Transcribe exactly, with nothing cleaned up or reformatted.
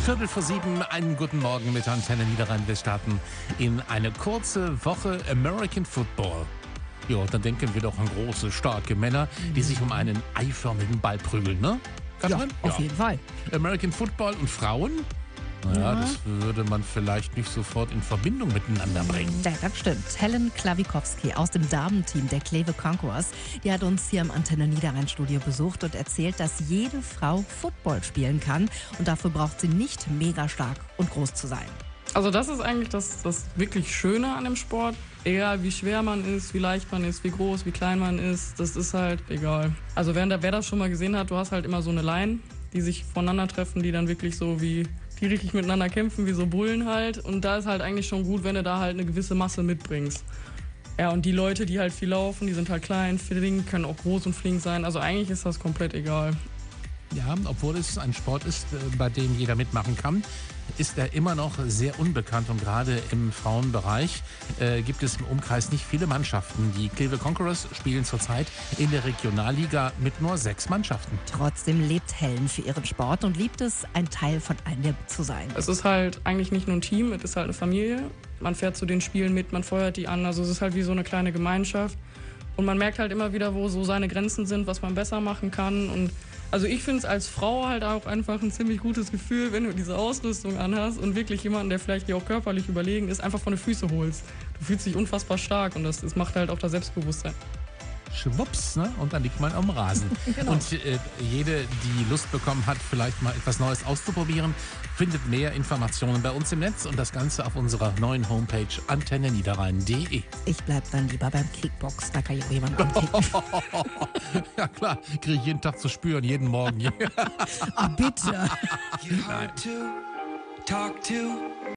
Viertel vor sieben, einen guten Morgen mit Antenne Niederrhein. Wir starten in eine kurze Woche American Football. Ja, dann denken wir doch an große, starke Männer, die sich um einen eiförmigen Ball prügeln, ne? Katrin? Ja, auf jeden Fall. American Football und Frauen? Naja, Ja. das würde man vielleicht nicht sofort in Verbindung miteinander bringen. Ja, das stimmt. Helen Klawikowski aus dem Damenteam der Kleve Conquerors, die hat uns hier im Antenne Niederrhein Studio besucht und erzählt, dass jede Frau Football spielen kann und dafür braucht sie nicht mega stark und groß zu sein. Also das ist eigentlich das, das wirklich Schöne an dem Sport. Egal wie schwer man ist, wie leicht man ist, wie groß, wie klein man ist, das ist halt egal. Also wer, wer das schon mal gesehen hat, du hast halt immer so eine Line, die sich voneinander treffen, die dann wirklich so wie, die richtig miteinander kämpfen, wie so Bullen halt. Und da ist halt eigentlich schon gut, wenn du da halt eine gewisse Masse mitbringst. Ja, und die Leute, die halt viel laufen, die sind halt klein, flink, können auch groß und flink sein. Also eigentlich ist das komplett egal. Ja, obwohl es ein Sport ist, bei dem jeder mitmachen kann, ist er immer noch sehr unbekannt. Und gerade im Frauenbereich äh, gibt es im Umkreis nicht viele Mannschaften. Die Kleve Conquerors spielen zurzeit in der Regionalliga mit nur sechs Mannschaften. Trotzdem lebt Helen für ihren Sport und liebt es, ein Teil von einem zu sein. Es ist halt eigentlich nicht nur ein Team, es ist halt eine Familie. Man fährt zu den Spielen mit, man feuert die an. Also es ist halt wie so eine kleine Gemeinschaft. Und man merkt halt immer wieder, wo so seine Grenzen sind, was man besser machen kann. Und also ich finde es als Frau halt auch einfach ein ziemlich gutes Gefühl, wenn du diese Ausrüstung anhast und wirklich jemanden, der vielleicht dir auch körperlich überlegen ist, einfach von den Füßen holst. Du fühlst dich unfassbar stark und das, das macht halt auch das Selbstbewusstsein. Schwupps, ne? Und dann liegt man am Rasen. Genau. Und äh, jede, die Lust bekommen hat, vielleicht mal etwas Neues auszuprobieren, findet mehr Informationen bei uns im Netz und das Ganze auf unserer neuen Homepage antenne niederrhein punkt de. Ich bleib dann lieber beim Kickbox, da kann ich auch jemanden ankicken. Ja klar, kriege ich jeden Tag zu spüren, jeden Morgen. Ah, bitte. You're hard to talk to.